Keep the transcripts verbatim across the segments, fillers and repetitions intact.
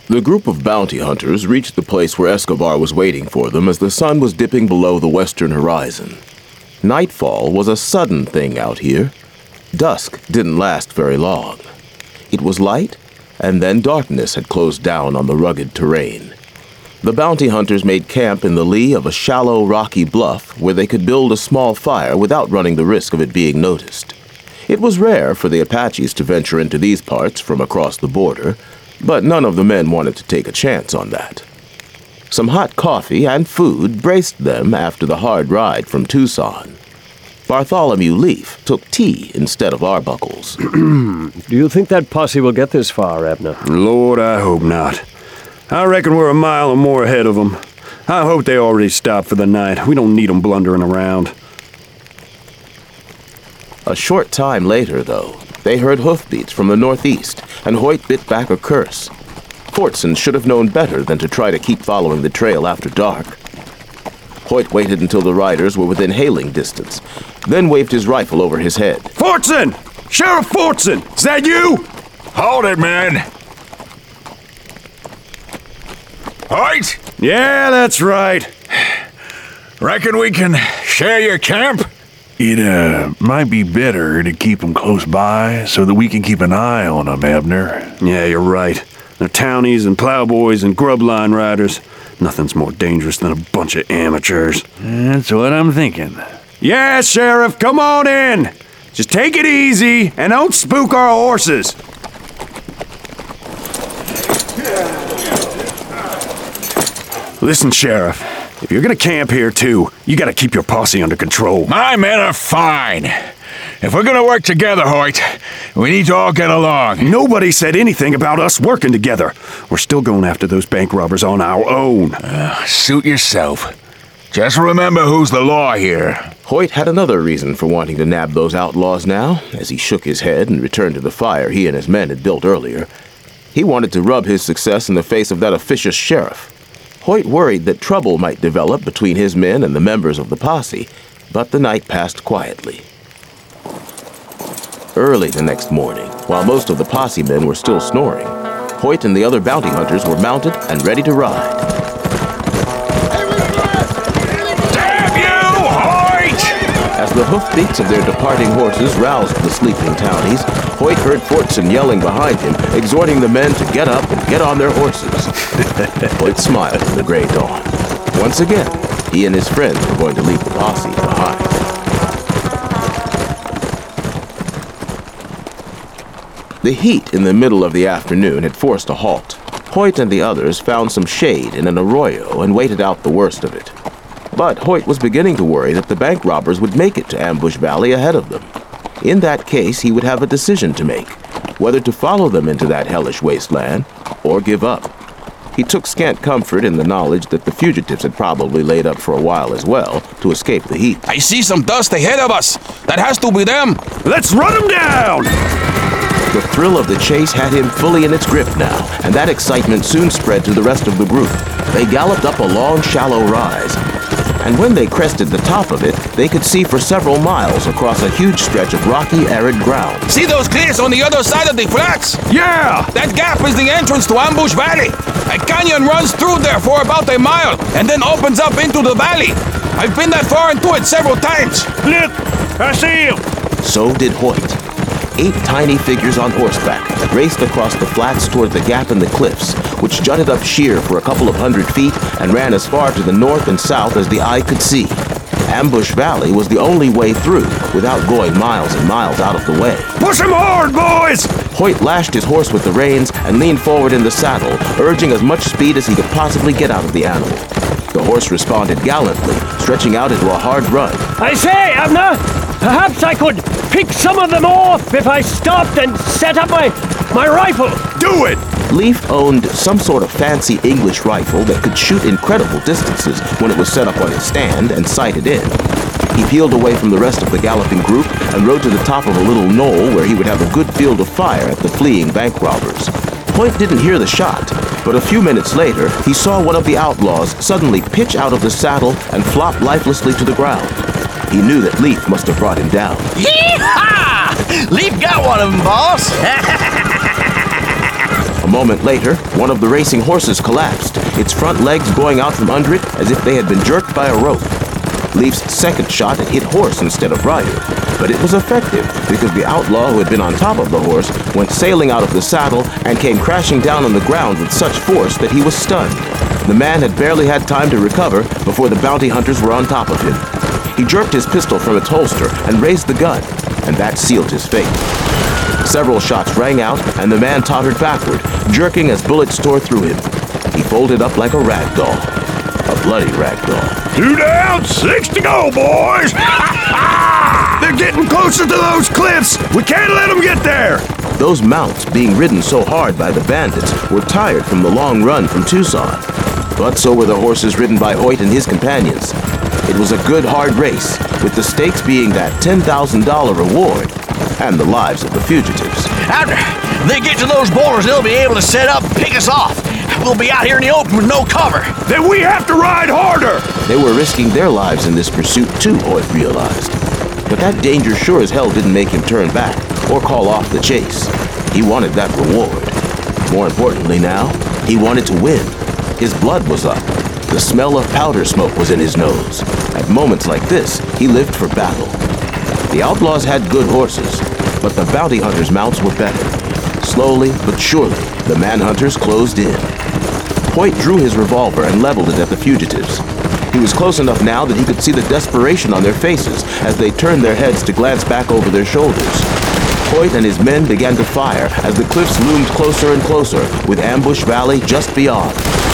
The group of bounty hunters reached the place where Escobar was waiting for them as the sun was dipping below the western horizon. Nightfall was a sudden thing out here. Dusk didn't last very long. It was light, and then darkness had closed down on the rugged terrain. The bounty hunters made camp in the lee of a shallow, rocky bluff where they could build a small fire without running the risk of it being noticed. It was rare for the Apaches to venture into these parts from across the border, but none of the men wanted to take a chance on that. Some hot coffee and food braced them after the hard ride from Tucson. Bartholomew Leaf took tea instead of arbuckles. Do you think that posse will get this far, Abner? Lord, I hope not. I reckon we're a mile or more ahead of them. I hope they already stopped for the night. We don't need them blundering around. A short time later, though, they heard hoofbeats from the northeast, and Hoyt bit back a curse. Fortson should have known better than to try to keep following the trail after dark. Hoyt waited until the riders were within hailing distance, then waved his rifle over his head. Fortson! Sheriff Fortson! Is that you? Hold it, man! Hoyt? Yeah, that's right. Reckon we can share your camp? It, uh, might be better to keep them close by so that we can keep an eye on them, Abner. Yeah, you're right. They're townies and plowboys and grub line riders. Nothing's more dangerous than a bunch of amateurs. That's what I'm thinking. Yeah, Sheriff, come on in. Just take it easy and don't spook our horses. Listen, Sheriff, if you're gonna camp here too, you gotta keep your posse under control. My men are fine. If we're gonna work together, Hoyt, we need to all get along. Nobody said anything about us working together. We're still going after those bank robbers on our own. Uh, suit yourself. Just remember who's the law here. Hoyt had another reason for wanting to nab those outlaws now, as he shook his head and returned to the fire he and his men had built earlier. He wanted to rub his success in the face of that officious sheriff. Hoyt worried that trouble might develop between his men and the members of the posse, but the night passed quietly. Early the next morning, while most of the posse men were still snoring, Hoyt and the other bounty hunters were mounted and ready to ride. Damn you, Hoyt! As the hoofbeats of their departing horses roused the sleeping townies, Hoyt heard Fortson yelling behind him, exhorting the men to get up and get on their horses. Hoyt smiled in the gray dawn. Once again, he and his friends were going to leave the posse behind. The heat in the middle of the afternoon had forced a halt. Hoyt and the others found some shade in an arroyo and waited out the worst of it. But Hoyt was beginning to worry that the bank robbers would make it to Ambush Valley ahead of them. In that case, he would have a decision to make, whether to follow them into that hellish wasteland or give up. He took scant comfort in the knowledge that the fugitives had probably laid up for a while as well to escape the heat. I see some dust ahead of us. That has to be them. Let's run them down! The thrill of the chase had him fully in its grip now, and that excitement soon spread to the rest of the group. They galloped up a long, shallow rise, and when they crested the top of it, they could see for several miles across a huge stretch of rocky, arid ground. See those clears on the other side of the flats? Yeah! That gap is the entrance to Ambush Valley. A canyon runs through there for about a mile, and then opens up into the valley. I've been that far into it several times. Look! I see him! So did Hoyt. Eight tiny figures on horseback raced across the flats toward the gap in the cliffs, which jutted up sheer for a couple of hundred feet and ran as far to the north and south as the eye could see. Ambush Valley was the only way through, without going miles and miles out of the way. Push him hard, boys! Hoyt lashed his horse with the reins and leaned forward in the saddle, urging as much speed as he could possibly get out of the animal. The horse responded gallantly, stretching out into a hard run. I say, Abner, perhaps I could pick some of them off if I stopped and set up my, my rifle. Do it! Leaf owned some sort of fancy English rifle that could shoot incredible distances when it was set up on its stand and sighted in. He peeled away from the rest of the galloping group and rode to the top of a little knoll where he would have a good field of fire at the fleeing bank robbers. Hoyt didn't hear the shot, but a few minutes later, he saw one of the outlaws suddenly pitch out of the saddle and flop lifelessly to the ground. He knew that Leaf must have brought him down. Yee-haw! Leaf got one of them, boss! A moment later, one of the racing horses collapsed, its front legs going out from under it as if they had been jerked by a rope. Leif's second shot had hit horse instead of rider, but it was effective because the outlaw who had been on top of the horse went sailing out of the saddle and came crashing down on the ground with such force that he was stunned. The man had barely had time to recover before the bounty hunters were on top of him. He jerked his pistol from its holster and raised the gun, and that sealed his fate. Several shots rang out, and the man tottered backward, jerking as bullets tore through him. He folded up like a rag doll. A bloody rag doll. Two down, six to go, boys! They're getting closer to those cliffs! We can't let them get there! Those mounts, being ridden so hard by the bandits, were tired from the long run from Tucson. But so were the horses ridden by Hoyt and his companions. It was a good, hard race, with the stakes being that ten thousand dollars reward and the lives of the fugitives. After they get to those boulders, they'll be able to set up and pick us off. We'll be out here in the open with no cover. Then we have to ride harder! They were risking their lives in this pursuit too, Hoyt realized. But that danger sure as hell didn't make him turn back or call off the chase. He wanted that reward. More importantly now, he wanted to win. His blood was up. The smell of powder smoke was in his nose. At moments like this, he lived for battle. The outlaws had good horses, but the bounty hunters' mounts were better. Slowly but surely, the manhunters closed in. Hoyt drew his revolver and leveled it at the fugitives. He was close enough now that he could see the desperation on their faces as they turned their heads to glance back over their shoulders. Hoyt and his men began to fire as the cliffs loomed closer and closer, with Ambush Valley just beyond.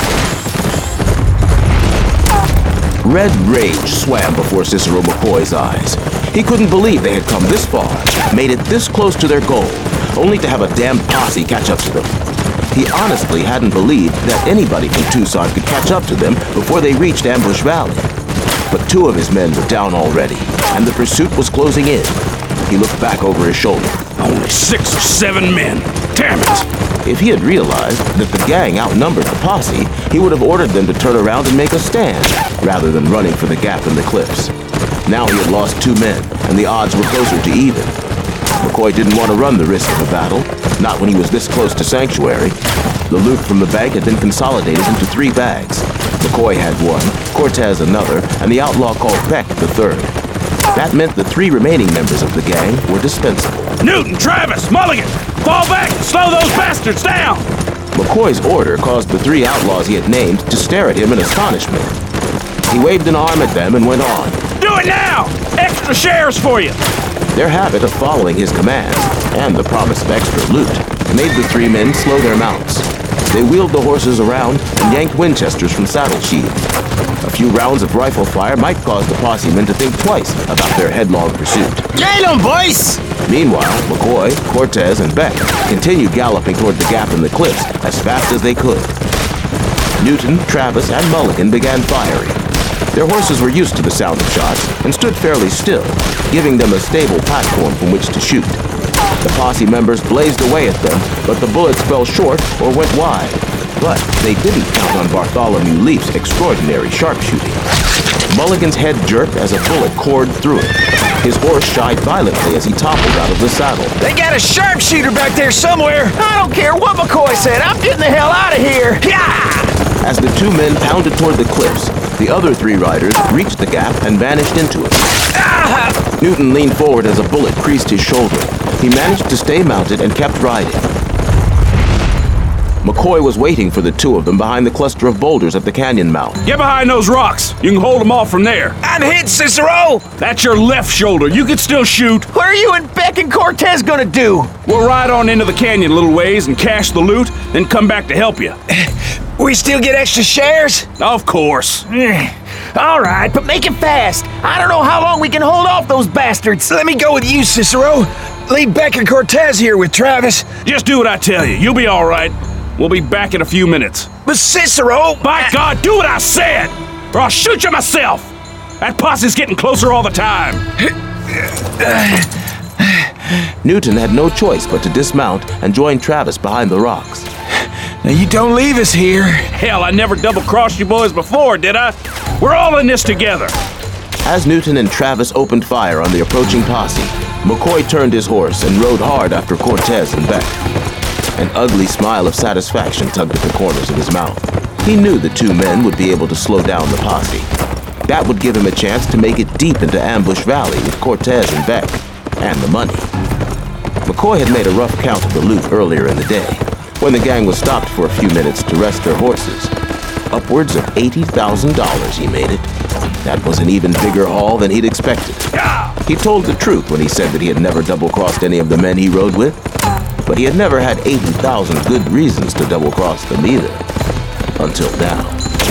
Red rage swam before Cicero McCoy's eyes. He couldn't believe they had come this far, made it this close to their goal, only to have a damn posse catch up to them. He honestly hadn't believed that anybody from Tucson could catch up to them before they reached Ambush Valley. But two of his men were down already, and the pursuit was closing in. He looked back over his shoulder. Only six or seven men. Damn it! If he had realized that the gang outnumbered the posse, he would have ordered them to turn around and make a stand, rather than running for the gap in the cliffs. Now he had lost two men, and the odds were closer to even. McCoy didn't want to run the risk of a battle, not when he was this close to Sanctuary. The loot from the bank had been consolidated into three bags. McCoy had one, Cortez another, and the outlaw called Beck the third. That meant the three remaining members of the gang were dispensable. Newton, Travis, Mulligan! Fall back and slow those bastards down! McCoy's order caused the three outlaws he had named to stare at him in astonishment. He waved an arm at them and went on. Do it now! Extra shares for you! Their habit of following his commands, and the promise of extra loot, made the three men slow their mounts. They wheeled the horses around and yanked Winchesters from saddle sheaths. A few rounds of rifle fire might cause the posse men to think twice about their headlong pursuit. Get 'em, boys! Meanwhile, McCoy, Cortez, and Beck continued galloping toward the gap in the cliffs as fast as they could. Newton, Travis, and Mulligan began firing. Their horses were used to the sound of shots and stood fairly still, giving them a stable platform from which to shoot. The posse members blazed away at them, but the bullets fell short or went wide. But they didn't count on Bartholomew Leif's extraordinary sharpshooting. Mulligan's head jerked as a bullet cored through it. His horse shied violently as he toppled out of the saddle. They got a sharpshooter back there somewhere. I don't care what McCoy said. I'm getting the hell out of here. Yeah! As the two men pounded toward the cliffs, the other three riders reached the gap and vanished into it. Ah! Newton leaned forward as a bullet creased his shoulder. He managed to stay mounted and kept riding. McCoy was waiting for the two of them behind the cluster of boulders at the canyon mouth. Get behind those rocks. You can hold them off from there. I'm hit, Cicero! That's your left shoulder. You can still shoot. What are you and Beck and Cortez gonna do? We'll ride on into the canyon a little ways and cache the loot, then come back to help you. We still get extra shares? Of course. All right, but make it fast. I don't know how long we can hold off those bastards. Let me go with you, Cicero. Leave Beck and Cortez here with Travis. Just do what I tell you. You'll be all right. We'll be back in a few minutes. But Cicero... By God, do what I said, or I'll shoot you myself. That posse's getting closer all the time. Newton had no choice but to dismount and join Travis behind the rocks. Now you don't leave us here. Hell, I never double-crossed you boys before, did I? We're all in this together. As Newton and Travis opened fire on the approaching posse, McCoy turned his horse and rode hard after Cortez and Beck. An ugly smile of satisfaction tugged at the corners of his mouth. He knew the two men would be able to slow down the posse. That would give him a chance to make it deep into Ambush Valley with Cortez and Beck, and the money. McCoy had made a rough count of the loot earlier in the day, when the gang was stopped for a few minutes to rest their horses. Upwards of eighty thousand dollars he made it. That was an even bigger haul than he'd expected. He told the truth when he said that he had never double-crossed any of the men he rode with, but he had never had eighty thousand good reasons to double-cross them either. Until now.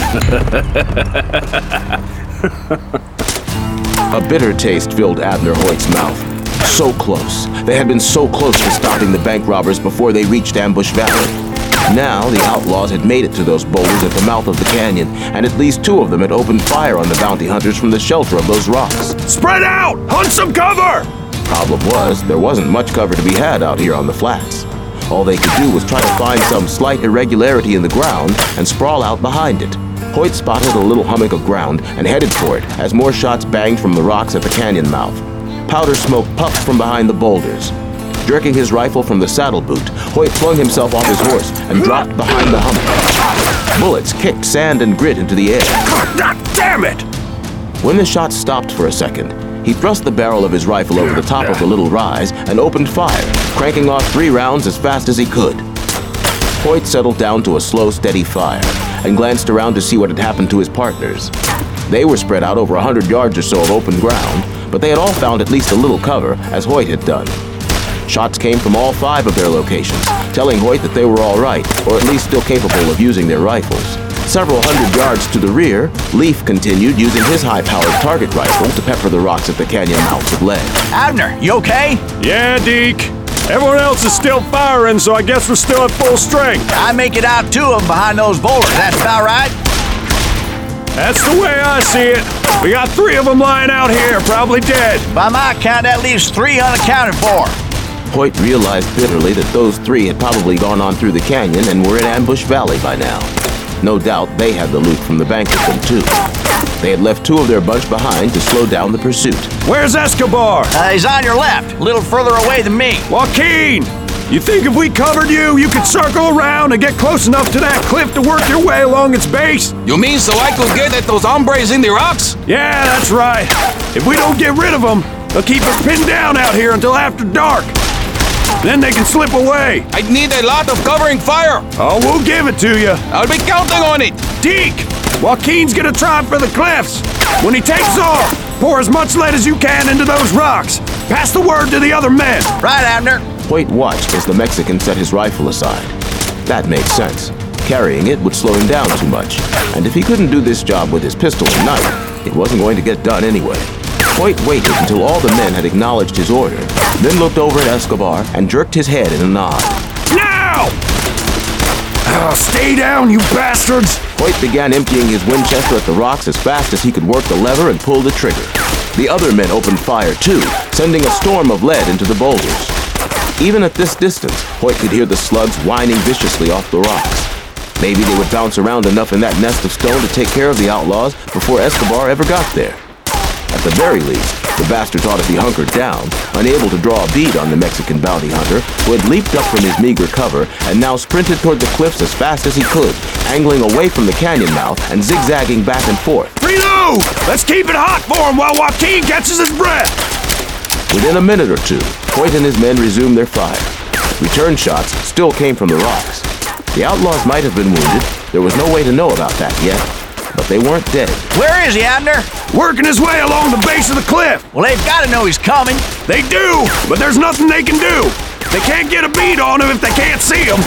A bitter taste filled Abner Hoyt's mouth. So close. They had been so close to stopping the bank robbers before they reached Ambush Valley. Now, the outlaws had made it to those boulders at the mouth of the canyon, and at least two of them had opened fire on the bounty hunters from the shelter of those rocks. Spread out! Hunt some cover! Problem was, there wasn't much cover to be had out here on the flats. All they could do was try to find some slight irregularity in the ground and sprawl out behind it. Hoyt spotted a little hummock of ground and headed for it as more shots banged from the rocks at the canyon mouth. Powder smoke puffed from behind the boulders. Jerking his rifle from the saddle boot, Hoyt flung himself off his horse and dropped behind the hummock. Bullets kicked sand and grit into the air. God damn it! When the shots stopped for a second, he thrust the barrel of his rifle over the top of the little rise and opened fire, cranking off three rounds as fast as he could. Hoyt settled down to a slow, steady fire and glanced around to see what had happened to his partners. They were spread out over a hundred yards or so of open ground, but they had all found at least a little cover, as Hoyt had done. Shots came from all five of their locations, telling Hoyt that they were all right, or at least still capable of using their rifles. Several hundred yards to the rear, Leaf continued using his high-powered target rifle to pepper the rocks at the canyon mouths of lead. Abner, you okay? Yeah, Deke. Everyone else is still firing, so I guess we're still at full strength. I make it out two of them behind those boulders. That's about right? That's the way I see it. We got three of them lying out here, probably dead. By my count, that leaves three unaccounted for. Hoyt realized bitterly that those three had probably gone on through the canyon and were in Ambush Valley by now. No doubt they had the loot from the bank with them, too. They had left two of their bunch behind to slow down the pursuit. Where's Escobar? Uh, he's on your left, a little further away than me. Joaquin! You think if we covered you, you could circle around and get close enough to that cliff to work your way along its base? You mean so I could get at those hombres in the rocks? Yeah, that's right. If we don't get rid of them, they'll keep us pinned down out here until after dark. Then they can slip away. I'd need a lot of covering fire. Oh, we'll give it to you. I'll be counting on it. Deke! Joaquin's gonna try for the cliffs. When he takes off, pour as much lead as you can into those rocks. Pass the word to the other men. Right, Abner. Hoyt watched as the Mexican set his rifle aside. That made sense. Carrying it would slow him down too much, and if he couldn't do this job with his pistol and knife, it wasn't going to get done anyway. Hoyt waited until all the men had acknowledged his order, then looked over at Escobar and jerked his head in a nod. Now! Oh, stay down, you bastards! Hoyt began emptying his Winchester at the rocks as fast as he could work the lever and pull the trigger. The other men opened fire too, sending a storm of lead into the boulders. Even at this distance, Hoyt could hear the slugs whining viciously off the rocks. Maybe they would bounce around enough in that nest of stone to take care of the outlaws before Escobar ever got there. At the very least, the bastards ought to be hunkered down, unable to draw a bead on the Mexican bounty hunter, who had leaped up from his meager cover and now sprinted toward the cliffs as fast as he could, angling away from the canyon mouth and zigzagging back and forth. Reload! Let's keep it hot for him while Joaquin catches his breath! Within a minute or two, Hoyt and his men resumed their fire. Return shots still came from the rocks. The outlaws might have been wounded. There was no way to know about that yet. But they weren't dead. Where is he, Abner? Working his way along the base of the cliff. Well, they've got to know he's coming. They do, but there's nothing they can do. They can't get a bead on him if they can't see him.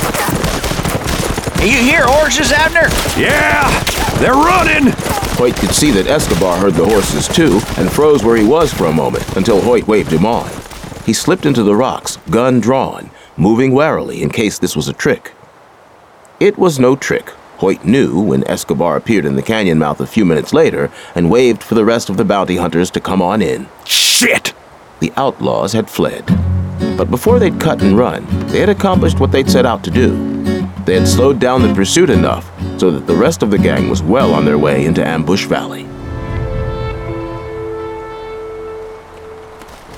You hear horses, Abner? Yeah, they're running. Hoyt could see that Escobar heard the horses too and froze where he was for a moment until Hoyt waved him on. He slipped into the rocks, gun drawn, moving warily in case this was a trick. It was no trick. Hoyt knew when Escobar appeared in the canyon mouth a few minutes later and waved for the rest of the bounty hunters to come on in. Shit! The outlaws had fled. But before they'd cut and run, they had accomplished what they'd set out to do. They had slowed down the pursuit enough so that the rest of the gang was well on their way into Ambush Valley.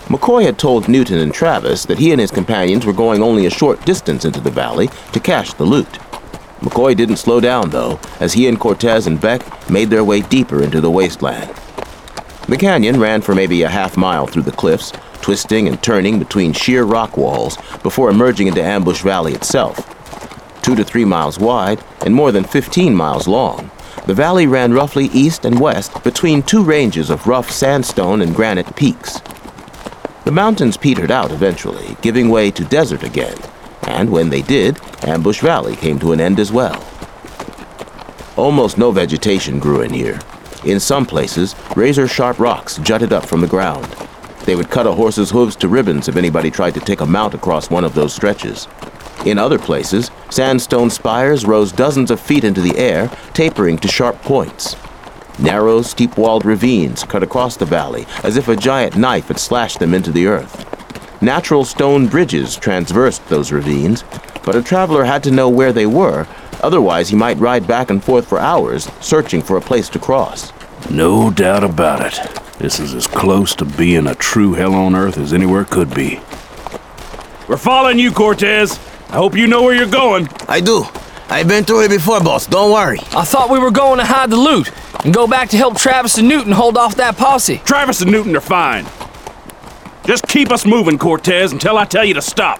McCoy had told Newton and Travis that he and his companions were going only a short distance into the valley to cache the loot. McCoy didn't slow down, though, as he and Cortez and Beck made their way deeper into the wasteland. The canyon ran for maybe a half mile through the cliffs, twisting and turning between sheer rock walls before emerging into Ambush Valley itself. Two to three miles wide and more than fifteen miles long, the valley ran roughly east and west between two ranges of rough sandstone and granite peaks. The mountains petered out eventually, giving way to desert again, and when they did, Ambush Valley came to an end as well. Almost no vegetation grew in here. In some places, razor-sharp rocks jutted up from the ground. They would cut a horse's hooves to ribbons if anybody tried to take a mount across one of those stretches. In other places, sandstone spires rose dozens of feet into the air, tapering to sharp points. Narrow, steep-walled ravines cut across the valley as if a giant knife had slashed them into the earth. Natural stone bridges traversed those ravines, but a traveler had to know where they were, otherwise he might ride back and forth for hours, searching for a place to cross. No doubt about it. This is as close to being a true hell on earth as anywhere could be. We're following you, Cortez. I hope you know where you're going. I do. I've been through it before, boss. Don't worry. I thought we were going to hide the loot and go back to help Travis and Newton hold off that posse. Travis and Newton are fine. Just keep us moving, Cortez, until I tell you to stop.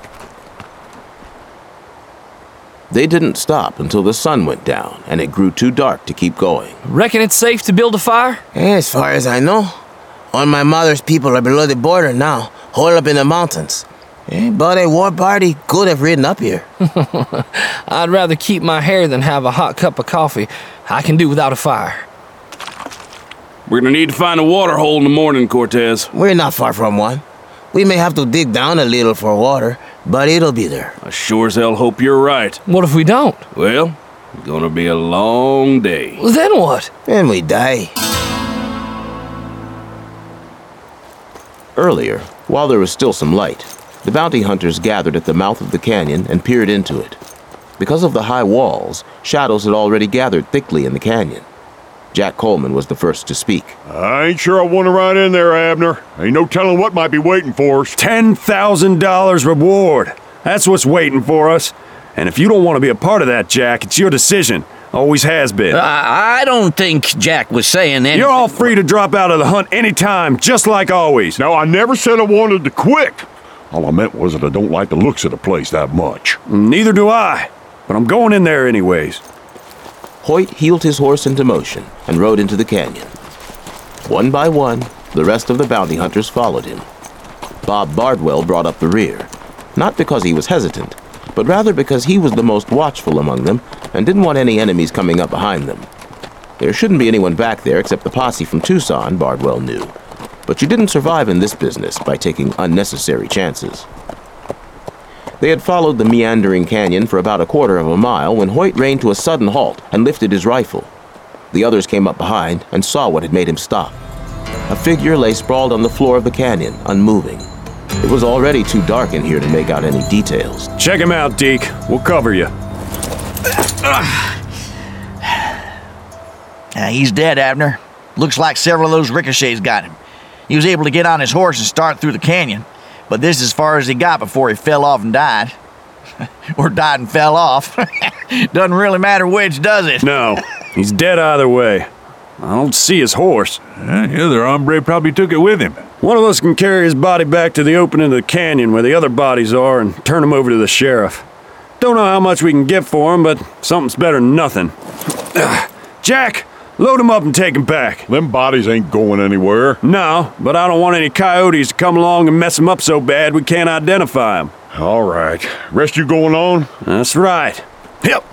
They didn't stop until the sun went down and it grew too dark to keep going. Reckon it's safe to build a fire? As far as I know, all my mother's people are below the border now, holed up in the mountains. Eh, but a war party could have ridden up here. I'd rather keep my hair than have a hot cup of coffee. I can do without a fire. We're gonna need to find a water hole in the morning, Cortez. We're not far from one. We may have to dig down a little for water, but it'll be there. I sure as hell hope you're right. What if we don't? Well, it's gonna be a long day. Well, then what? And we die. Earlier, while there was still some light, the bounty hunters gathered at the mouth of the canyon and peered into it. Because of the high walls, shadows had already gathered thickly in the canyon. Jack Coleman was the first to speak. I ain't sure I want to ride in there, Abner. Ain't no telling what might be waiting for us. ten thousand dollars reward. That's what's waiting for us. And if you don't want to be a part of that, Jack, it's your decision. Always has been. I, I don't think Jack was saying anything. You're all free to drop out of the hunt anytime, just like always. Now, I never said I wanted to quit. All I meant was that I don't like the looks of the place that much. Neither do I. But I'm going in there anyways. Hoyt heeled his horse into motion and rode into the canyon. One by one, the rest of the bounty hunters followed him. Bob Bardwell brought up the rear, not because he was hesitant, but rather because he was the most watchful among them and didn't want any enemies coming up behind them. There shouldn't be anyone back there except the posse from Tucson, Bardwell knew. But you didn't survive in this business by taking unnecessary chances. They had followed the meandering canyon for about a quarter of a mile when Hoyt reined to a sudden halt and lifted his rifle. The others came up behind and saw what had made him stop. A figure lay sprawled on the floor of the canyon, unmoving. It was already too dark in here to make out any details. Check him out, Deke. We'll cover you. Uh, he's dead, Abner. Looks like several of those ricochets got him. He was able to get on his horse and start through the canyon. But this is as far as he got before he fell off and died. Or died and fell off. Doesn't really matter which, does it? No, he's dead either way. I don't see his horse. Uh, the other hombre probably took it with him. One of us can carry his body back to the opening of the canyon where the other bodies are and turn him over to the sheriff. Don't know how much we can get for him, but something's better than nothing. Jack, load him up and take him back. Them bodies ain't going anywhere. No, but I don't want any coyotes to come along and mess him up so bad we can't identify him. All right. Rest you going on? That's right. Yep.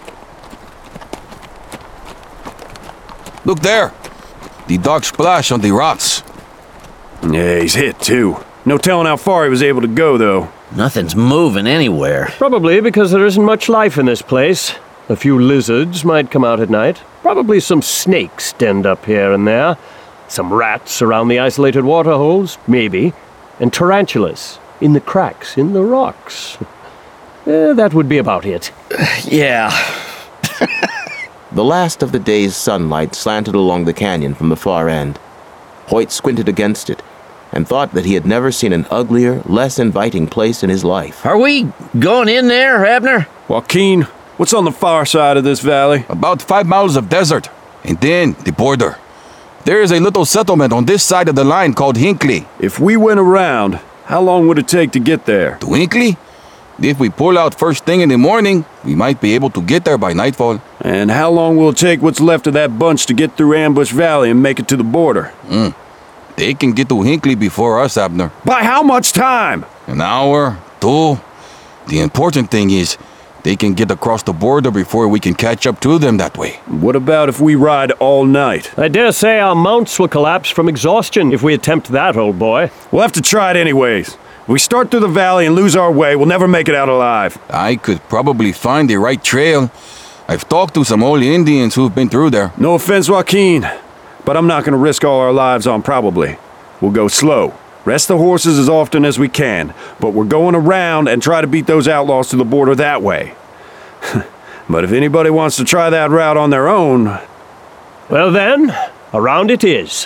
Look there. The dark splash on the rocks. Yeah, he's hit too. No telling how far he was able to go, though. Nothing's moving anywhere. Probably because there isn't much life in this place. A few lizards might come out at night. Probably some snakes denned up here and there. Some rats around the isolated waterholes, maybe. And tarantulas in the cracks in the rocks. Eh, that would be about it. Yeah. The last of the day's sunlight slanted along the canyon from the far end. Hoyt squinted against it, and thought that he had never seen an uglier, less inviting place in his life. Are we going in there, Abner? Joaquin, what's on the far side of this valley? About five miles of desert, and then the border. There is a little settlement on this side of the line called Hinckley. If we went around, how long would it take to get there? To Hinckley? If we pull out first thing in the morning, we might be able to get there by nightfall. And how long will it take what's left of that bunch to get through Ambush Valley and make it to the border? Mm. They can get to Hinckley before us, Abner. By how much time? An hour, two. The important thing is, they can get across the border before we can catch up to them that way. What about if we ride all night? I dare say our mounts will collapse from exhaustion if we attempt that, old boy. We'll have to try it anyways. If we start through the valley and lose our way, we'll never make it out alive. I could probably find the right trail. I've talked to some old Indians who've been through there. No offense, Joaquin, but I'm not going to risk all our lives on probably. We'll go slow. Rest the horses as often as we can, but we're going around and try to beat those outlaws to the border that way. But if anybody wants to try that route on their own... Well then, around it is.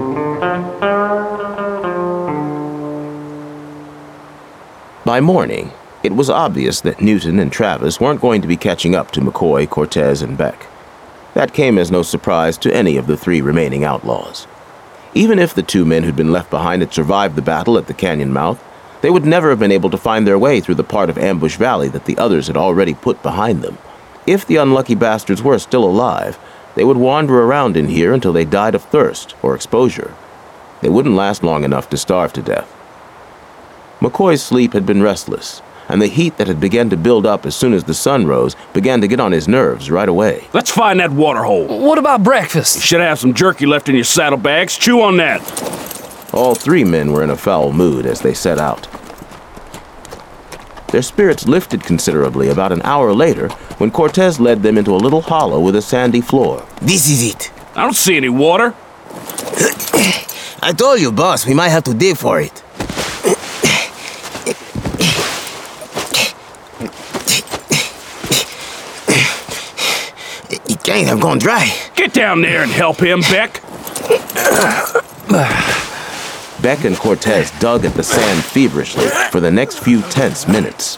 By morning, it was obvious that Newton and Travis weren't going to be catching up to McCoy, Cortez, and Beck. That came as no surprise to any of the three remaining outlaws. Even if the two men who'd been left behind had survived the battle at the canyon mouth, they would never have been able to find their way through the part of Ambush Valley that the others had already put behind them. If the unlucky bastards were still alive, they would wander around in here until they died of thirst or exposure. They wouldn't last long enough to starve to death. McCoy's sleep had been restless, and the heat that had begun to build up as soon as the sun rose began to get on his nerves right away. Let's find that water hole. What about breakfast? You should have some jerky left in your saddlebags. Chew on that. All three men were in a foul mood as they set out. Their spirits lifted considerably about an hour later when Cortez led them into a little hollow with a sandy floor. This is it. I don't see any water. I told you, boss, we might have to dig for it. It can't have gone dry. Get down there and help him, Beck. Beck and Cortez dug at the sand feverishly for the next few tense minutes.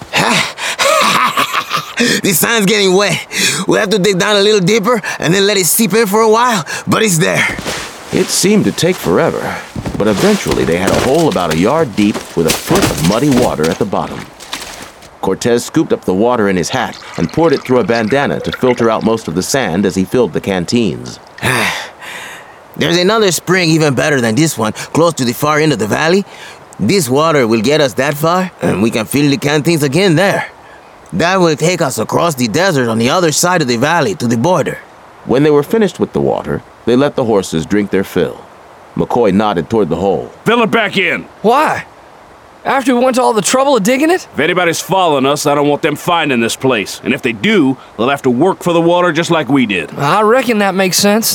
This sand's getting wet. We'll have to dig down a little deeper and then let it seep in for a while, but it's there. It seemed to take forever, but eventually they had a hole about a yard deep with a foot of muddy water at the bottom. Cortez scooped up the water in his hat and poured it through a bandana to filter out most of the sand as he filled the canteens. There's another spring even better than this one, close to the far end of the valley. This water will get us that far, and we can fill the canteens again there. That will take us across the desert on the other side of the valley to the border. When they were finished with the water, they let the horses drink their fill. McCoy nodded toward the hole. Fill it back in. Why? After we went to all the trouble of digging it? If anybody's following us, I don't want them finding this place. And if they do, they'll have to work for the water just like we did. I reckon that makes sense.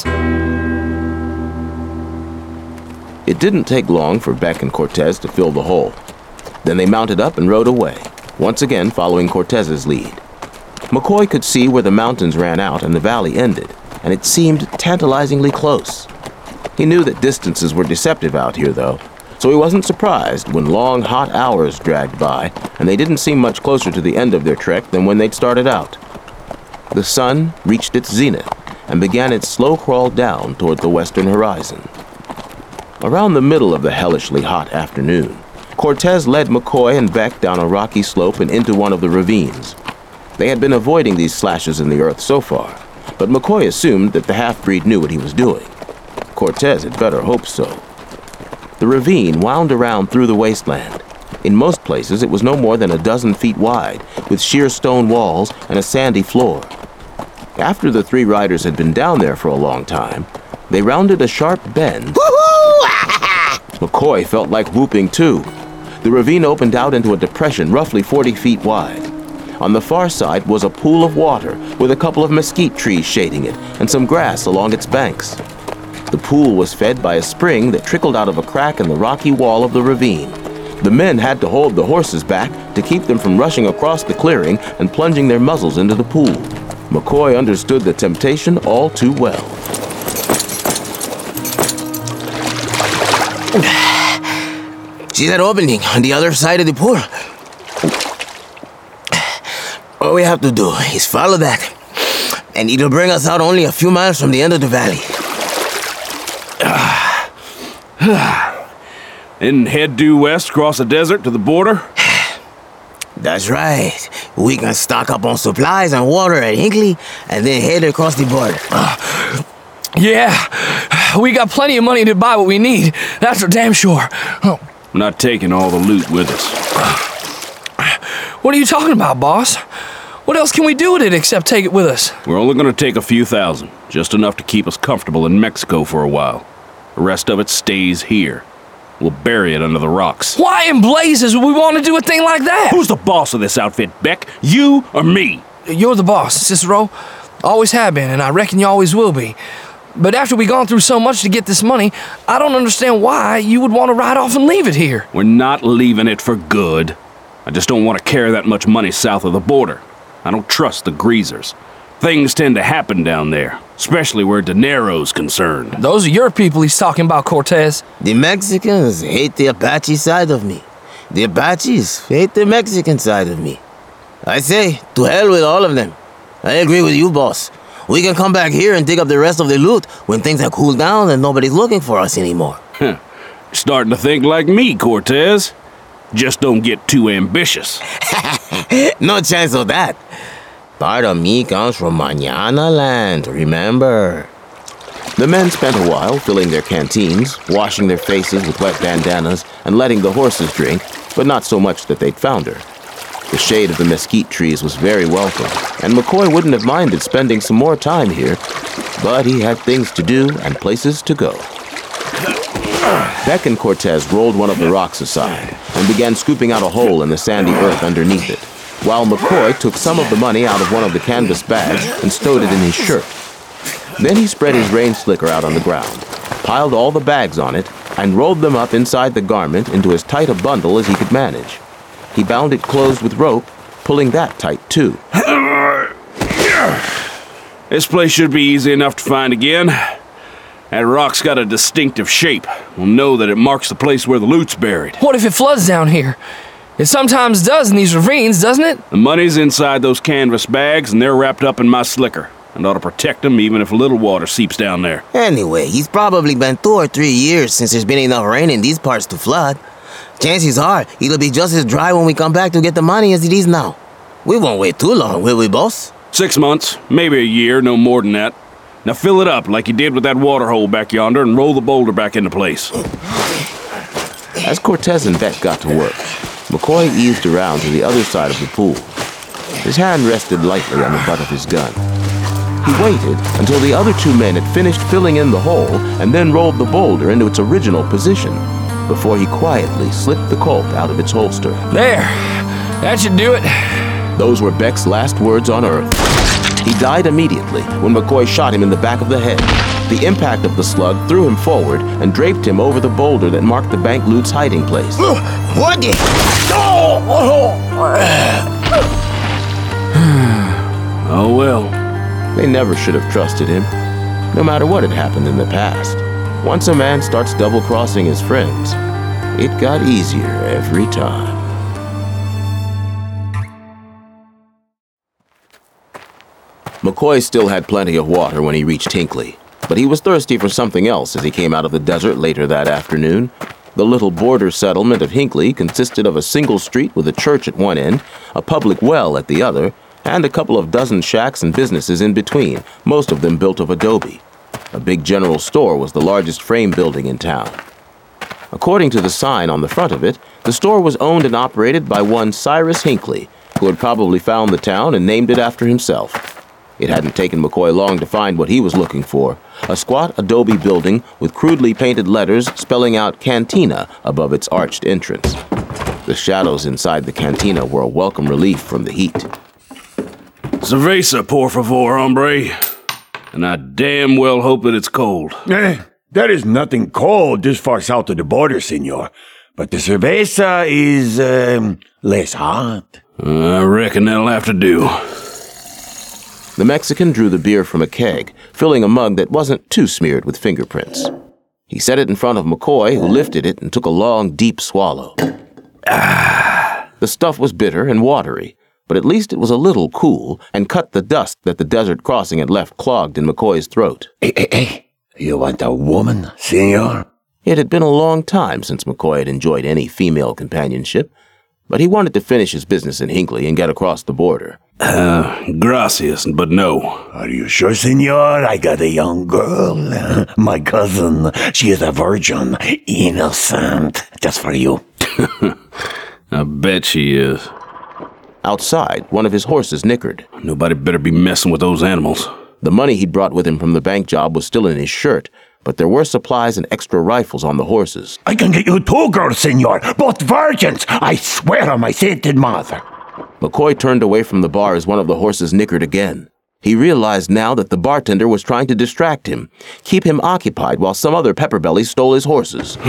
It didn't take long for Beck and Cortez to fill the hole. Then they mounted up and rode away, once again following Cortez's lead. McCoy could see where the mountains ran out and the valley ended, and it seemed tantalizingly close. He knew that distances were deceptive out here, though, so he wasn't surprised when long, hot hours dragged by, and they didn't seem much closer to the end of their trek than when they'd started out. The sun reached its zenith and began its slow crawl down toward the western horizon. Around the middle of the hellishly hot afternoon, Cortez led McCoy and Beck down a rocky slope and into one of the ravines. They had been avoiding these slashes in the earth so far, but McCoy assumed that the half-breed knew what he was doing. Cortez had better hope so. The ravine wound around through the wasteland. In most places, it was no more than a dozen feet wide, with sheer stone walls and a sandy floor. After the three riders had been down there for a long time, they rounded a sharp bend. McCoy felt like whooping too. The ravine opened out into a depression roughly forty feet wide. On the far side was a pool of water with a couple of mesquite trees shading it and some grass along its banks. The pool was fed by a spring that trickled out of a crack in the rocky wall of the ravine. The men had to hold the horses back to keep them from rushing across the clearing and plunging their muzzles into the pool. McCoy understood the temptation all too well. See that opening on the other side of the pool? All we have to do is follow that, and it'll bring us out only a few miles from the end of the valley. And head due west across the desert to the border? That's right. We can stock up on supplies and water at Hinckley, and then head across the border. Uh, yeah, we got plenty of money to buy what we need. That's for damn sure. Oh. We're not taking all the loot with us. What are you talking about, boss? What else can we do with it except take it with us? We're only going to take a few thousand, just enough to keep us comfortable in Mexico for a while. The rest of it stays here. We'll bury it under the rocks. Why in blazes would we want to do a thing like that? Who's the boss of this outfit, Beck? You or me? You're the boss, Cicero. Always have been, and I reckon you always will be. But after we've gone through so much to get this money, I don't understand why you would want to ride off and leave it here. We're not leaving it for good. I just don't want to carry that much money south of the border. I don't trust the greasers. Things tend to happen down there, especially where Dinero's concerned. Those are your people he's talking about, Cortez. The Mexicans hate the Apache side of me. The Apaches hate the Mexican side of me. I say, to hell with all of them. I agree with you, boss. We can come back here and dig up the rest of the loot when things have cooled down and nobody's looking for us anymore. Huh. Starting to think like me, Cortez. Just don't get too ambitious. No chance of that. Part of me comes from Mañana land, remember? The men spent a while filling their canteens, washing their faces with wet bandanas, and letting the horses drink, but not so much that they'd founder. The shade of the mesquite trees was very welcome, and McCoy wouldn't have minded spending some more time here, but he had things to do and places to go. Beck and Cortez rolled one of the rocks aside and began scooping out a hole in the sandy earth underneath it, while McCoy took some of the money out of one of the canvas bags and stowed it in his shirt. Then he spread his rain slicker out on the ground, piled all the bags on it, and rolled them up inside the garment into as tight a bundle as he could manage. He bound it closed with rope, pulling that tight too. This place should be easy enough to find again. That rock's got a distinctive shape. We'll know that it marks the place where the loot's buried. What if it floods down here? It sometimes does in these ravines, doesn't it? The money's inside those canvas bags, and they're wrapped up in my slicker. And ought to protect them even if a little water seeps down there. Anyway, it's probably been two or three years since there's been enough rain in these parts to flood. Chances are, it'll be just as dry when we come back to get the money as it is now. We won't wait too long, will we, boss? Six months, maybe a year, no more than that. Now fill it up like you did with that water hole back yonder and roll the boulder back into place. As Cortez and Beck got to work, McCoy eased around to the other side of the pool. His hand rested lightly on the butt of his gun. He waited until the other two men had finished filling in the hole and then rolled the boulder into its original position before he quietly slipped the Colt out of its holster. There! That should do it. Those were Beck's last words on Earth. He died immediately when McCoy shot him in the back of the head. The impact of the slug threw him forward and draped him over the boulder that marked the bank loot's hiding place. What the? Oh well. They never should have trusted him, no matter what had happened in the past. Once a man starts double-crossing his friends, it got easier every time. McCoy still had plenty of water when he reached Hinckley, but he was thirsty for something else as he came out of the desert later that afternoon. The little border settlement of Hinckley consisted of a single street with a church at one end, a public well at the other, and a couple of dozen shacks and businesses in between, most of them built of adobe. A big general store was the largest frame building in town. According to the sign on the front of it, the store was owned and operated by one Cyrus Hinckley, who had probably found the town and named it after himself. It hadn't taken McCoy long to find what he was looking for, a squat adobe building with crudely painted letters spelling out Cantina above its arched entrance. The shadows inside the cantina were a welcome relief from the heat. Cerveza, por favor, hombre. And I damn well hope that it's cold. Eh, there is nothing cold this far south of the border, senor. But the cerveza is, um, less hot. I reckon that'll have to do. The Mexican drew the beer from a keg, filling a mug that wasn't too smeared with fingerprints. He set it in front of McCoy, who lifted it and took a long, deep swallow. Ah. The stuff was bitter and watery, but at least it was a little cool and cut the dust that the desert crossing had left clogged in McCoy's throat. Hey, hey, hey, you want a woman, senor? It had been a long time since McCoy had enjoyed any female companionship, but he wanted to finish his business in Hinckley and get across the border. Uh, gracias, but no. Are you sure, senor? I got a young girl. My cousin. She is a virgin. Innocent. Just for you. I bet she is. Outside, one of his horses nickered. Nobody better be messing with those animals. The money he'd brought with him from the bank job was still in his shirt, but there were supplies and extra rifles on the horses. I can get you two girls, senor. Both virgins. I swear on my sainted mother. McCoy turned away from the bar as one of the horses nickered again. He realized now that the bartender was trying to distract him, keep him occupied while some other pepperbelly stole his horses.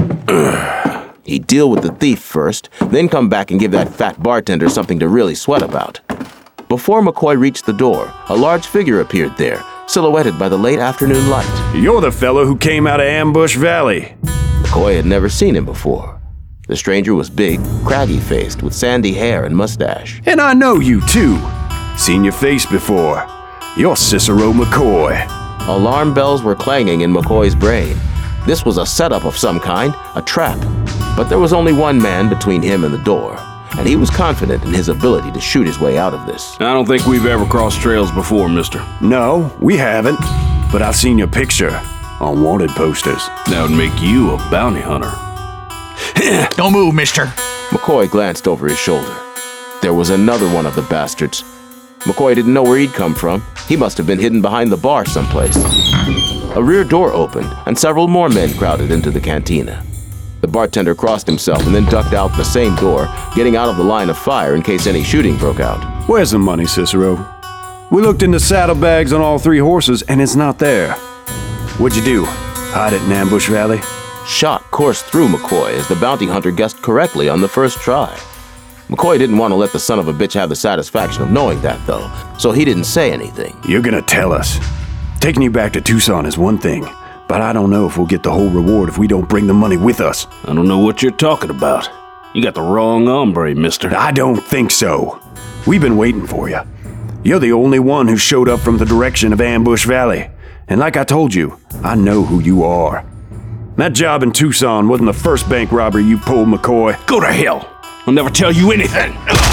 He'd deal with the thief first, then come back and give that fat bartender something to really sweat about. Before McCoy reached the door, a large figure appeared there, silhouetted by the late afternoon light. You're the fellow who came out of Ambush Valley. McCoy had never seen him before. The stranger was big, craggy-faced, with sandy hair and mustache. And I know you, too. Seen your face before. You're Cicero McCoy. Alarm bells were clanging in McCoy's brain. This was a setup of some kind, a trap. But there was only one man between him and the door, and he was confident in his ability to shoot his way out of this. I don't think we've ever crossed trails before, mister. No, we haven't. But I've seen your picture on wanted posters. That would make you a bounty hunter. Don't move, mister. McCoy glanced over his shoulder. There was another one of the bastards. McCoy didn't know where he'd come from. He must have been hidden behind the bar someplace. A rear door opened, and several more men crowded into the cantina. The bartender crossed himself and then ducked out the same door, getting out of the line of fire in case any shooting broke out. Where's the money, Cicero? We looked in the saddlebags on all three horses, and it's not there. What'd you do? Hide it in Ambush Valley? Shock coursed through McCoy as the bounty hunter guessed correctly on the first try. McCoy didn't want to let the son of a bitch have the satisfaction of knowing that, though, so he didn't say anything. You're gonna tell us. Taking you back to Tucson is one thing, but I don't know if we'll get the whole reward if we don't bring the money with us. I don't know what you're talking about. You got the wrong hombre, mister. I don't think so. We've been waiting for you. You're the only one who showed up from the direction of Ambush Valley. And like I told you, I know who you are. That job in Tucson wasn't the first bank robbery you pulled, McCoy. Go to hell. I'll never tell you anything.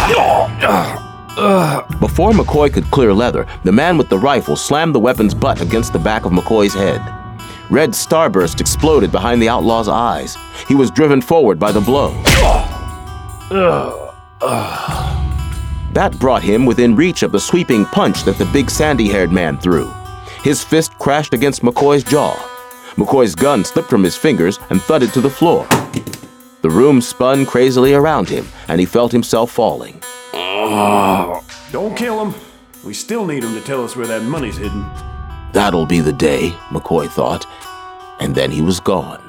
Before McCoy could clear leather, the man with the rifle slammed the weapon's butt against the back of McCoy's head. Red starburst exploded behind the outlaw's eyes. He was driven forward by the blow. That brought him within reach of the sweeping punch that the big sandy-haired man threw. His fist crashed against McCoy's jaw. McCoy's gun slipped from his fingers and thudded to the floor. The room spun crazily around him, and he felt himself falling. Don't kill him. We still need him to tell us where that money's hidden. That'll be the day, McCoy thought, and then he was gone.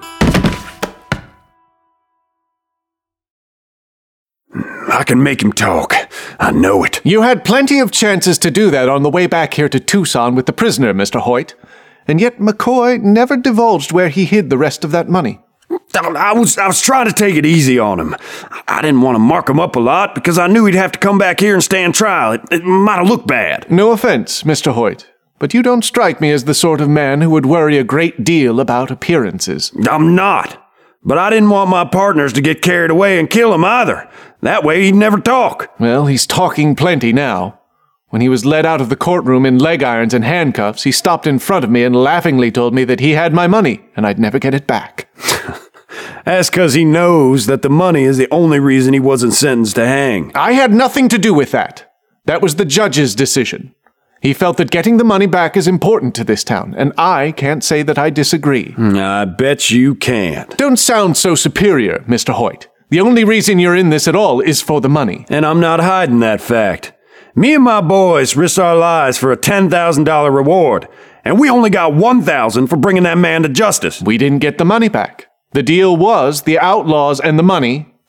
I can make him talk. I know it. You had plenty of chances to do that on the way back here to Tucson with the prisoner, Mister Hoyt. And yet McCoy never divulged where he hid the rest of that money. I was I was trying to take it easy on him. I didn't want to mark him up a lot because I knew he'd have to come back here and stand trial. It, it might have looked bad. No offense, Mister Hoyt, but you don't strike me as the sort of man who would worry a great deal about appearances. I'm not. But I didn't want my partners to get carried away and kill him either. That way he'd never talk. Well, he's talking plenty now. When he was led out of the courtroom in leg irons and handcuffs, he stopped in front of me and laughingly told me that he had my money and I'd never get it back. That's because he knows that the money is the only reason he wasn't sentenced to hang. I had nothing to do with that. That was the judge's decision. He felt that getting the money back is important to this town, and I can't say that I disagree. I bet you can't. Don't sound so superior, Mister Hoyt. The only reason you're in this at all is for the money. And I'm not hiding that fact. Me and my boys risked our lives for a ten thousand dollars reward, and we only got one thousand dollars for bringing that man to justice. We didn't get the money back. The deal was the outlaws and the money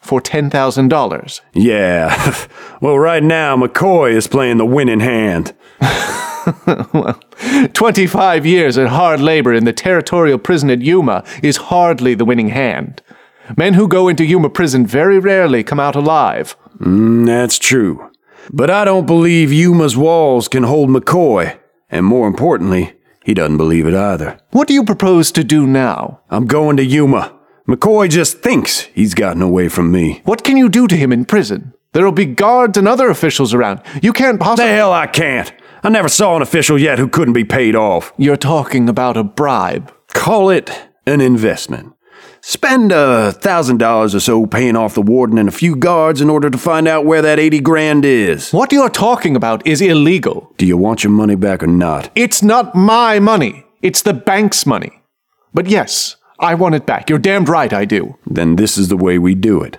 for ten thousand dollars. Yeah. Well, right now, McCoy is playing the winning hand. Well, twenty-five years at hard labor in the territorial prison at Yuma is hardly the winning hand. Men who go into Yuma prison very rarely come out alive. Mm, that's true. But I don't believe Yuma's walls can hold McCoy. And more importantly, he doesn't believe it either. What do you propose to do now? I'm going to Yuma. McCoy just thinks he's gotten away from me. What can you do to him in prison? There'll be guards and other officials around. You can't possibly— The hell I can't. I never saw an official yet who couldn't be paid off. You're talking about a bribe. Call it an investment. Spend a thousand dollars or so paying off the warden and a few guards in order to find out where that eighty grand is. What you're talking about is illegal. Do you want your money back or not? It's not my money. It's the bank's money. But yes, I want it back. You're damned right I do. Then this is the way we do it.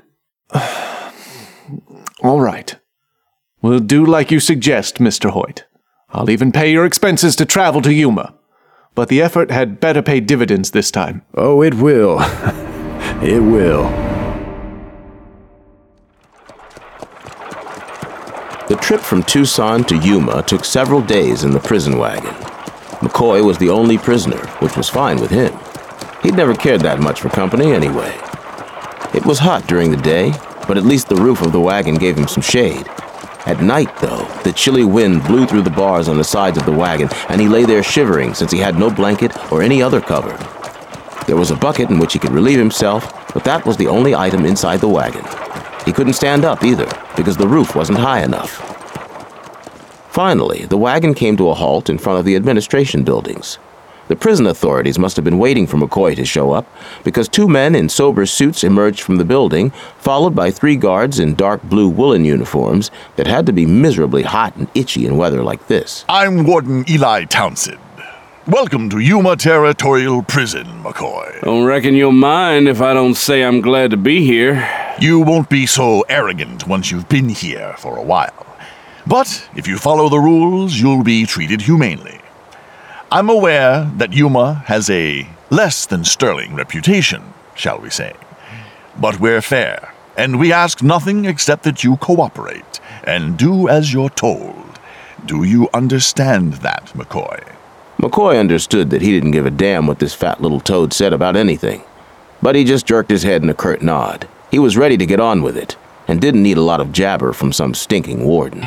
All right. We'll do like you suggest, Mister Hoyt. I'll even pay your expenses to travel to Yuma. But the effort had better pay dividends this time. Oh, it will. It will. The trip from Tucson to Yuma took several days in the prison wagon. McCoy was the only prisoner, which was fine with him. He'd never cared that much for company anyway. It was hot during the day, but at least the roof of the wagon gave him some shade. At night, though, the chilly wind blew through the bars on the sides of the wagon, and he lay there shivering since he had no blanket or any other cover. There was a bucket in which he could relieve himself, but that was the only item inside the wagon. He couldn't stand up either, because the roof wasn't high enough. Finally, the wagon came to a halt in front of the administration buildings. The prison authorities must have been waiting for McCoy to show up, because two men in sober suits emerged from the building, followed by three guards in dark blue woolen uniforms that had to be miserably hot and itchy in weather like this. I'm Warden Eli Townsend. Welcome to Yuma Territorial Prison, McCoy. Don't reckon you'll mind if I don't say I'm glad to be here. You won't be so arrogant once you've been here for a while. But if you follow the rules, you'll be treated humanely. I'm aware that Yuma has a less than sterling reputation, shall we say. But we're fair, and we ask nothing except that you cooperate and do as you're told. Do you understand that, McCoy? McCoy understood that he didn't give a damn what this fat little toad said about anything. But he just jerked his head in a curt nod. He was ready to get on with it, and didn't need a lot of jabber from some stinking warden.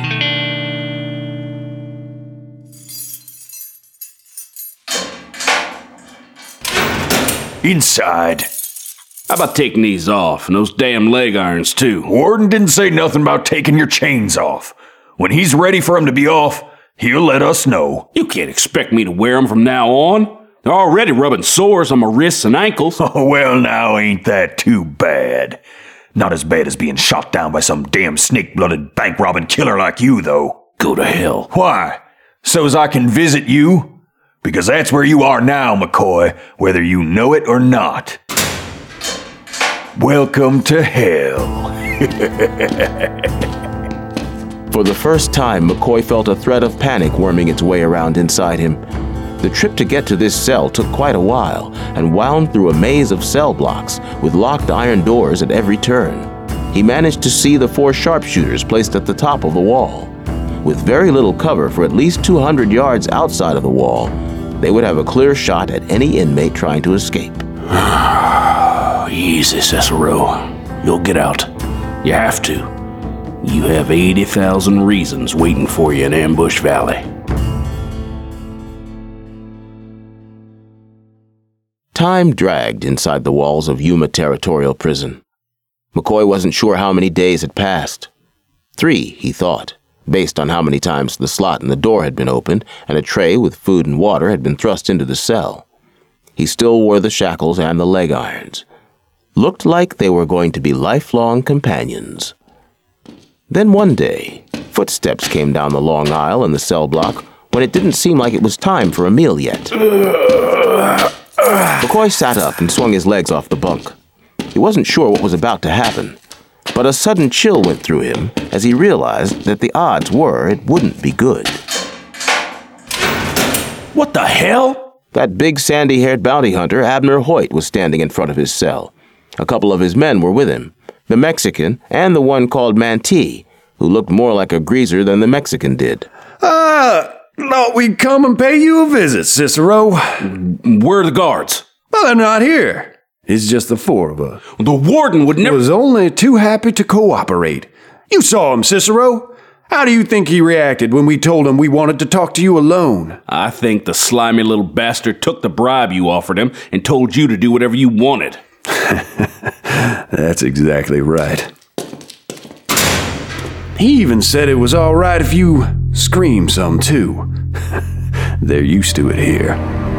Inside. How about taking these off, and those damn leg irons, too? Warden didn't say nothing about taking your chains off. When he's ready for 'em to be off, he'll let us know. You can't expect me to wear 'em from now on. They're already rubbing sores on my wrists and ankles. Oh, well, now ain't that too bad. Not as bad as being shot down by some damn snake-blooded bank-robbing killer like you, though. Go to hell. Why? So's I can visit you? Because that's where you are now, McCoy, whether you know it or not. Welcome to hell. For the first time, McCoy felt a thread of panic worming its way around inside him. The trip to get to this cell took quite a while and wound through a maze of cell blocks with locked iron doors at every turn. He managed to see the four sharpshooters placed at the top of the wall. With very little cover for at least two hundred yards outside of the wall, they would have a clear shot at any inmate trying to escape. Easy, Cicero. You'll get out. You have to. You have eighty thousand reasons waiting for you in Ambush Valley. Time dragged inside the walls of Yuma Territorial Prison. McCoy wasn't sure how many days had passed. Three, he thought, based on how many times the slot in the door had been opened and a tray with food and water had been thrust into the cell. He still wore the shackles and the leg irons. Looked like they were going to be lifelong companions. Then one day, footsteps came down the long aisle in the cell block when it didn't seem like it was time for a meal yet. McCoy sat up and swung his legs off the bunk. He wasn't sure what was about to happen, but a sudden chill went through him as he realized that the odds were it wouldn't be good. What the hell? That big sandy-haired bounty hunter, Abner Hoyt, was standing in front of his cell. A couple of his men were with him. the Mexican, and the one called Mantee, who looked more like a greaser than the Mexican did. Ah, uh, thought we'd come and pay you a visit, Cicero. Where are the guards? Well, they're not here. It's just the four of us. The warden would never— was only too happy to cooperate. You saw him, Cicero. How do you think he reacted when we told him we wanted to talk to you alone? I think the slimy little bastard took the bribe you offered him and told you to do whatever you wanted. That's exactly right. He even said it was all right if you scream some, too. They're used to it here.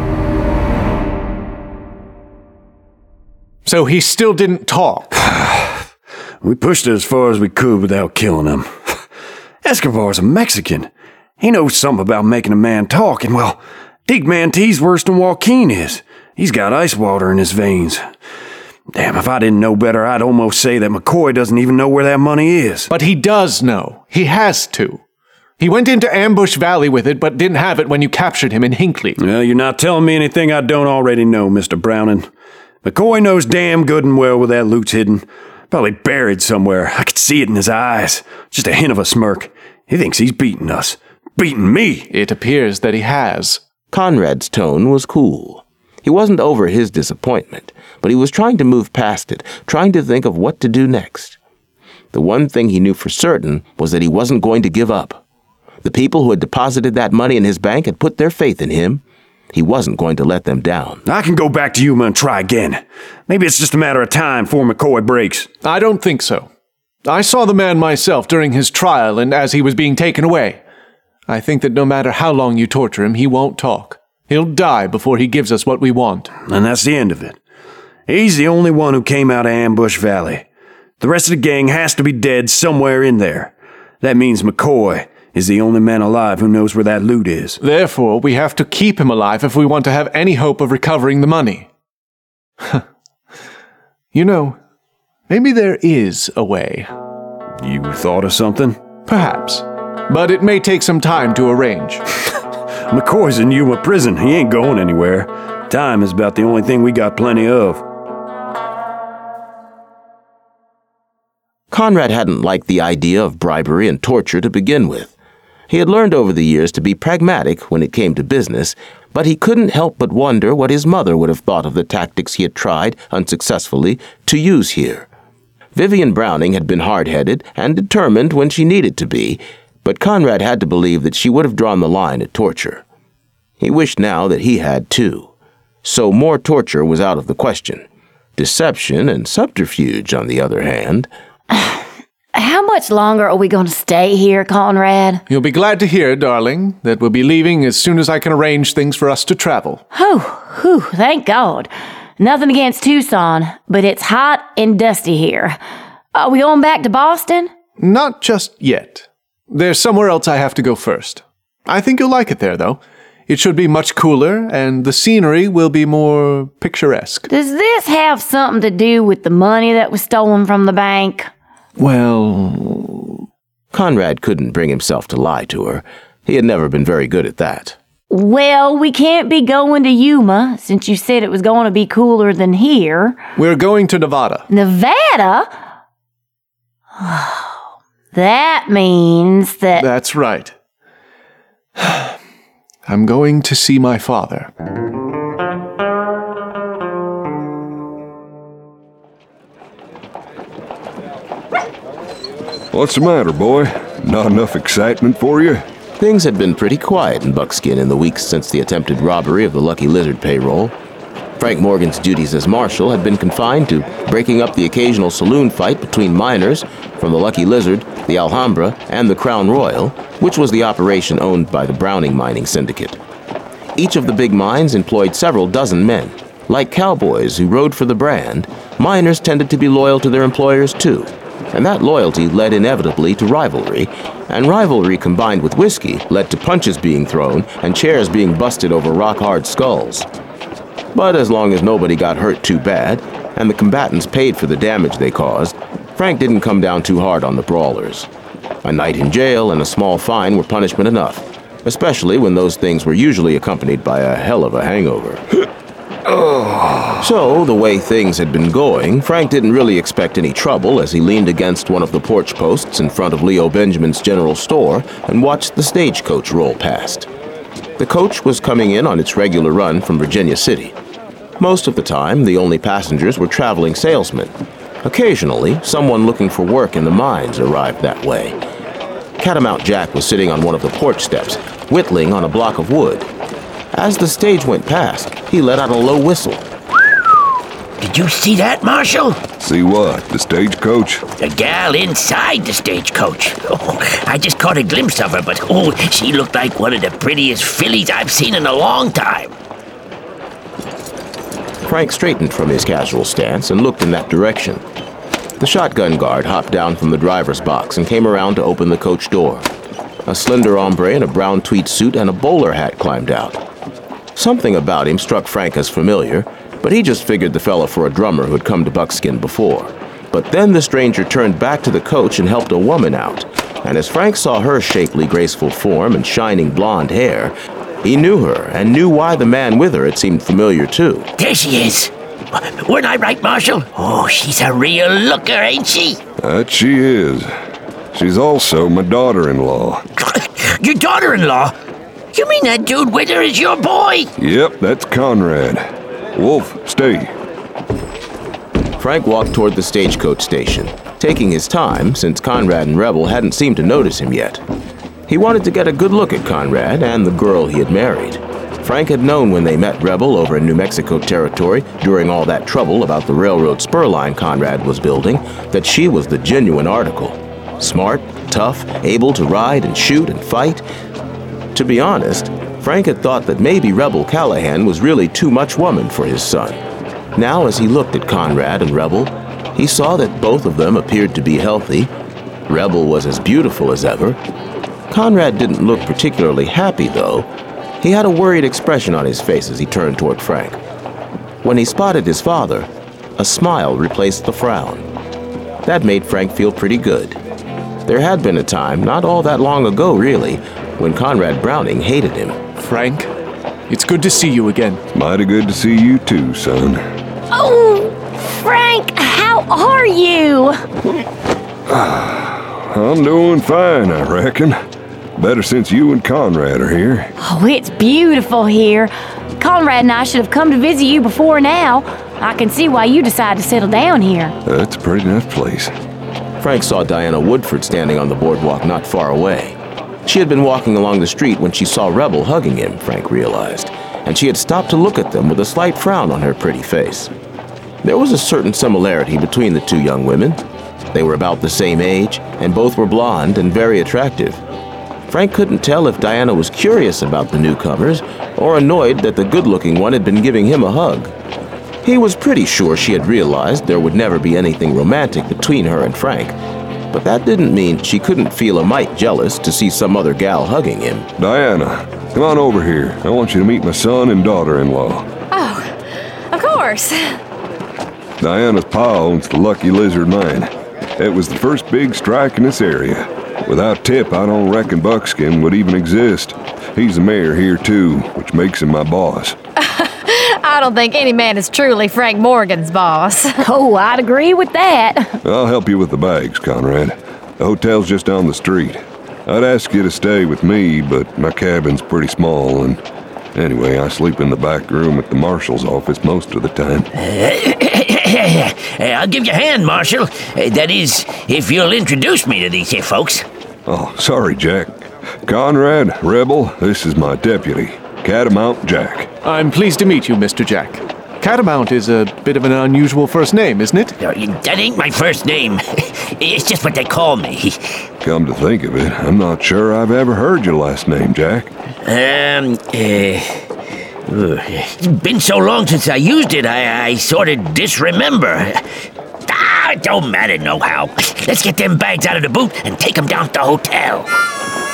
So he still didn't talk? We pushed it as far as we could without killing him. Escobar's a Mexican. He knows something about making a man talk, and well, Dig Mantee's worse than Joaquin is. He's got ice water in his veins. Damn, if I didn't know better, I'd almost say that McCoy doesn't even know where that money is. But he does know. He has to. He went into Ambush Valley with it, but didn't have it when you captured him in Hinckley. Well, you're not telling me anything I don't already know, Mister Browning. McCoy knows damn good and well where that loot's hidden. Probably buried somewhere. I could see it in his eyes. Just a hint of a smirk. He thinks he's beating us. Beating me. It appears that he has. Conrad's tone was cool. He wasn't over his disappointment, but he was trying to move past it, trying to think of what to do next. The one thing he knew for certain was that he wasn't going to give up. The people who had deposited that money in his bank had put their faith in him. He wasn't going to let them down. I can go back to Yuma and try again. Maybe it's just a matter of time before McCoy breaks. I don't think so. I saw the man myself during his trial and as he was being taken away. I think that no matter how long you torture him, he won't talk. He'll die before he gives us what we want. And that's the end of it. He's the only one who came out of Ambush Valley. The rest of the gang has to be dead somewhere in there. That means McCoy is the only man alive who knows where that loot is. Therefore, we have to keep him alive if we want to have any hope of recovering the money. You know, maybe there is a way. You thought of something? Perhaps. But it may take some time to arrange. McCoy's in Yuma prison. He ain't going anywhere. Time is about the only thing we got plenty of. Conrad hadn't liked the idea of bribery and torture to begin with. He had learned over the years to be pragmatic when it came to business, but he couldn't help but wonder what his mother would have thought of the tactics he had tried, unsuccessfully, to use here. Vivian Browning had been hard-headed and determined when she needed to be, but Conrad had to believe that she would have drawn the line at torture. He wished now that he had too. So more torture was out of the question. Deception and subterfuge, on the other hand— How much longer are we going to stay here, Conrad? You'll be glad to hear, darling, that we'll be leaving as soon as I can arrange things for us to travel. Whew, whew, thank God. Nothing against Tucson, but it's hot and dusty here. Are we going back to Boston? Not just yet. There's somewhere else I have to go first. I think you'll like it there, though. It should be much cooler, and the scenery will be more picturesque. Does this have something to do with the money that was stolen from the bank? Well, Conrad couldn't bring himself to lie to her. He had never been very good at that. Well, we can't be going to Yuma, since you said it was going to be cooler than here. We're going to Nevada. Nevada? That means that... That's right. I'm going to see my father. What's the matter, boy? Not enough excitement for you? Things had been pretty quiet in Buckskin in the weeks since the attempted robbery of the Lucky Lizard payroll. Frank Morgan's duties as marshal had been confined to breaking up the occasional saloon fight between miners from the Lucky Lizard, the Alhambra, and the Crown Royal, which was the operation owned by the Browning Mining Syndicate. Each of the big mines employed several dozen men. Like cowboys who rode for the brand, miners tended to be loyal to their employers too. And that loyalty led inevitably to rivalry, and rivalry combined with whiskey led to punches being thrown and chairs being busted over rock-hard skulls. But as long as nobody got hurt too bad, and the combatants paid for the damage they caused, Frank didn't come down too hard on the brawlers. A night in jail and a small fine were punishment enough, especially when those things were usually accompanied by a hell of a hangover. So, the way things had been going, Frank didn't really expect any trouble as he leaned against one of the porch posts in front of Leo Benjamin's general store and watched the stagecoach roll past. The coach was coming in on its regular run from Virginia City. Most of the time, the only passengers were traveling salesmen. Occasionally, someone looking for work in the mines arrived that way. Catamount Jack was sitting on one of the porch steps, whittling on a block of wood. As the stage went past, he let out a low whistle. Did you see that, Marshal? See what? The stagecoach? The gal inside the stagecoach. Oh, I just caught a glimpse of her, but oh, she looked like one of the prettiest fillies I've seen in a long time. Frank straightened from his casual stance and looked in that direction. The shotgun guard hopped down from the driver's box and came around to open the coach door. A slender hombre in a brown tweed suit and a bowler hat climbed out. Something about him struck Frank as familiar, but he just figured the fella for a drummer who had come to Buckskin before. But then the stranger turned back to the coach and helped a woman out, and as Frank saw her shapely, graceful form and shining blonde hair, he knew her and knew why the man with her had seemed familiar too. There she is. Weren't I right, Marshal? Oh, she's a real looker, ain't she? That she is. She's also my daughter-in-law. Your daughter-in-law? You mean that dude with her is your boy? Yep, that's Conrad. Wolf, stay. Frank walked toward the stagecoach station, taking his time since Conrad and Rebel hadn't seemed to notice him yet. He wanted to get a good look at Conrad and the girl he had married. Frank had known when they met Rebel over in New Mexico territory during all that trouble about the railroad spur line Conrad was building that she was the genuine article. Smart, tough, able to ride and shoot and fight. To be honest, Frank had thought that maybe Rebel Callahan was really too much woman for his son. Now, as he looked at Conrad and Rebel, he saw that both of them appeared to be healthy. Rebel was as beautiful as ever. Conrad didn't look particularly happy, though. He had a worried expression on his face as he turned toward Frank. When he spotted his father, a smile replaced the frown. That made Frank feel pretty good. There had been a time, not all that long ago really, when Conrad Browning hated him. Frank, it's good to see you again. Mighty good to see you too, son. Oh, Frank, how are you? I'm doing fine, I reckon. Better since you and Conrad are here. Oh, it's beautiful here. Conrad and I should have come to visit you before now. I can see why you decided to settle down here. That's a pretty nice place. Frank saw Diana Woodford standing on the boardwalk not far away. She had been walking along the street when she saw Rebel hugging him, Frank realized, and she had stopped to look at them with a slight frown on her pretty face. There was a certain similarity between the two young women. They were about the same age, and both were blonde and very attractive. Frank couldn't tell if Diana was curious about the newcomers or annoyed that the good-looking one had been giving him a hug. He was pretty sure she had realized there would never be anything romantic between her and Frank, but that didn't mean she couldn't feel a mite jealous to see some other gal hugging him. Diana, come on over here. I want you to meet my son and daughter-in-law. Oh, of course. Diana's pa owns the Lucky Lizard Mine. It was the first big strike in this area. Without Tip, I don't reckon Buckskin would even exist. He's the mayor here, too, which makes him my boss. I don't think any man is truly Frank Morgan's boss. Oh, I'd agree with that. I'll help you with the bags, Conrad. The hotel's just down the street. I'd ask you to stay with me, but my cabin's pretty small, and anyway, I sleep in the back room at the marshal's office most of the time. I'll give you a hand, Marshal. That is, if you'll introduce me to these here folks. Oh, sorry, Jack. Conrad, Rebel, this is my deputy, Catamount Jack. I'm pleased to meet you, Mister Jack. Catamount is a bit of an unusual first name, isn't it? That ain't my first name. It's just what they call me. Come to think of it, I'm not sure I've ever heard your last name, Jack. Um, uh... It's been so long since I used it, I, I sort of disremember. Ah, it don't matter no how. Let's get them bags out of the boot and take them down to the hotel.